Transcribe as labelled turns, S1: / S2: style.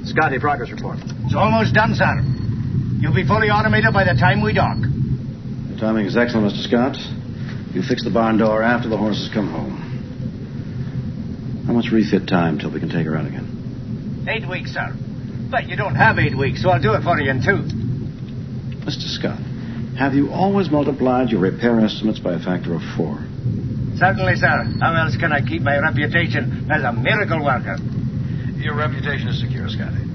S1: Scotty, progress report.
S2: It's almost done, sir. You'll be fully automated by the time we dock.
S3: The timing is excellent, Mr. Scott. You fix the barn door after the horses come home. How much refit time till we can take her out again?
S2: 8 weeks, sir. But you don't have 8 weeks, so I'll do it for you in 2.
S3: Mr. Scott, have you always multiplied your repair estimates by a factor of 4?
S2: Certainly, sir. How else can I keep my reputation as a miracle worker?
S1: Your reputation is secure, Scotty.